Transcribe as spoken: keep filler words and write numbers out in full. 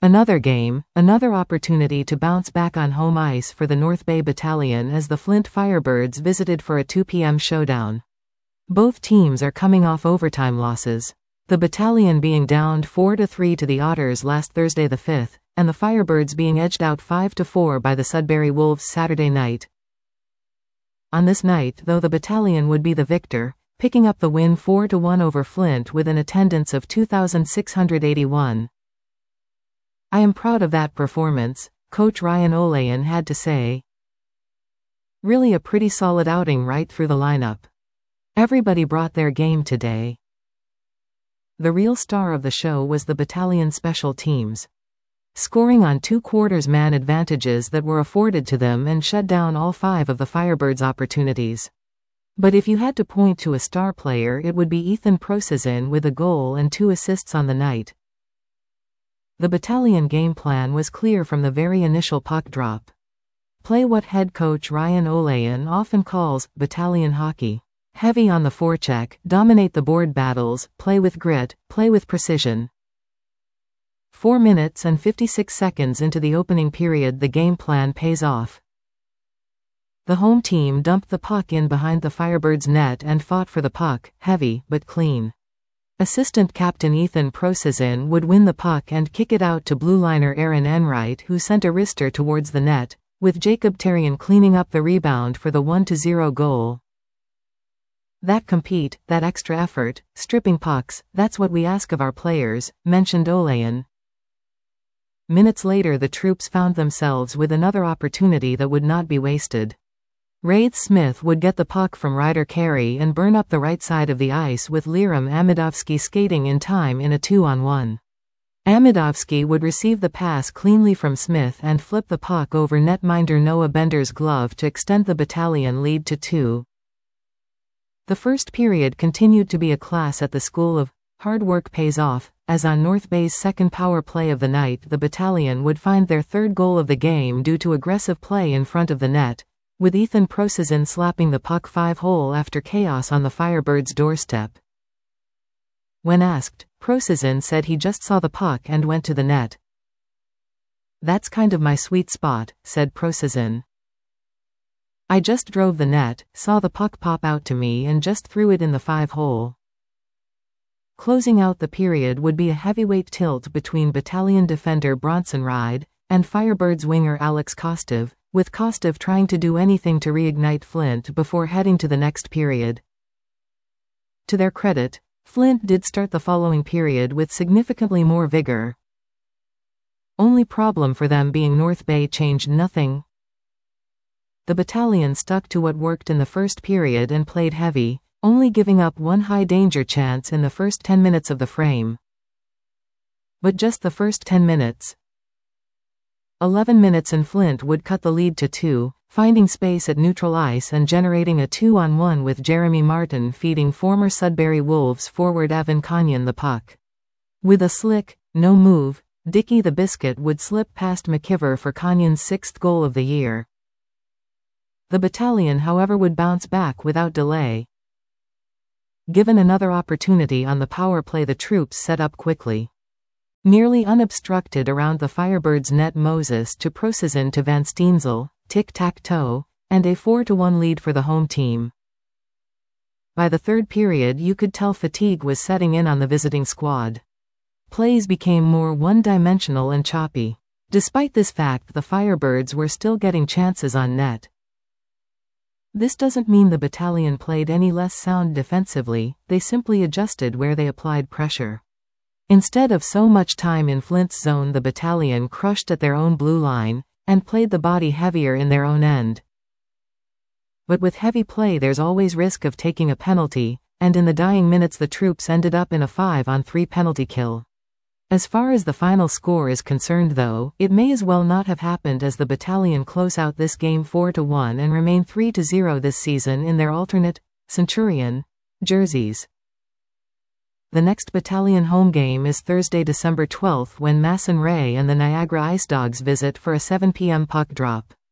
Another game, another opportunity to bounce back on home ice for the North Bay Battalion as the Flint Firebirds visited for a two p m showdown. Both teams are coming off overtime losses. The Battalion being downed four to three to the Otters last Thursday the fifth, and the Firebirds being edged out five to four by the Sudbury Wolves Saturday night. On this night, though, the Battalion would be the victor, picking up the win four to one over Flint with an attendance of two thousand six hundred eighty-one. "I am proud of that performance," coach Ryan Olayan had to say. "Really a pretty solid outing right through the lineup. Everybody brought their game today." The real star of the show was the Battalion special teams, scoring on two quarters man advantages that were afforded to them and shut down all five of the Firebirds' opportunities. But if you had to point to a star player, it would be Ethan Prosizin with a goal and two assists on the night. The Battalion game plan was clear from the very initial puck drop. Play what head coach Ryan Olayan often calls Battalion hockey. Heavy on the forecheck, dominate the board battles, play with grit, play with precision. Four minutes and fifty-six seconds into the opening period, the game plan pays off. The home team dumped the puck in behind the Firebirds' net and fought for the puck, heavy but clean. Assistant captain Ethan Prosizin would win the puck and kick it out to blue liner Aaron Enright, who sent a wrister towards the net, with Jacob Terrian cleaning up the rebound for the one to zero goal. "That compete, that extra effort, stripping pucks, that's what we ask of our players," mentioned Olayan. Minutes later, the troops found themselves with another opportunity that would not be wasted. Wraith Smith would get the puck from Ryder Carey and burn up the right side of the ice with Liram Amidovsky skating in time in a two-on-one. Amidovsky would receive the pass cleanly from Smith and flip the puck over netminder Noah Bender's glove to extend the Battalion lead to two. The first period continued to be a class at the school of hard work pays off, as on North Bay's second power play of the night, the Battalion would find their third goal of the game due to aggressive play in front of the net, with Ethan Prosizin slapping the puck five-hole after chaos on the Firebirds' doorstep. When asked, Prosizin said he just saw the puck and went to the net. "That's kind of my sweet spot," said Prosizin. "I just drove the net, saw the puck pop out to me and just threw it in the five-hole." Closing out the period would be a heavyweight tilt between Battalion defender Bronson Ride and Firebirds winger Alex Kostov, with Kostov trying to do anything to reignite Flint before heading to the next period. To their credit, Flint did start the following period with significantly more vigor. Only problem for them being North Bay changed nothing. The Battalion stuck to what worked in the first period and played heavy, only giving up one high-danger chance in the first ten minutes of the frame. But just the first ten minutes. eleven minutes and Flint would cut the lead to two, finding space at neutral ice and generating a two-on-one with Jeremy Martin feeding former Sudbury Wolves forward Evan Kanyan the puck. With a slick, no-move, Dickie the Biscuit would slip past McKiver for Kanyan's sixth goal of the year. The Battalion, however, would bounce back without delay. Given another opportunity on the power play, the troops set up quickly. Nearly unobstructed around the Firebirds' net, Moses to Prosizin to Van Steensel, tic-tac-toe, and a four to one lead for the home team. By the third period, you could tell fatigue was setting in on the visiting squad. Plays became more one-dimensional and choppy. Despite this fact, the Firebirds were still getting chances on net. This doesn't mean the Battalion played any less sound defensively, they simply adjusted where they applied pressure. Instead of so much time in Flint's zone, the Battalion crushed at their own blue line, and played the body heavier in their own end. But with heavy play there's always risk of taking a penalty, and in the dying minutes the troops ended up in a five on three penalty kill. As far as the final score is concerned though, it may as well not have happened, as the Battalion close out this game four to one and remain three to zero this season in their alternate, Centurion, jerseys. The next Battalion home game is Thursday, December twelfth, when Masson Ray and the Niagara Ice Dogs visit for a seven p m puck drop.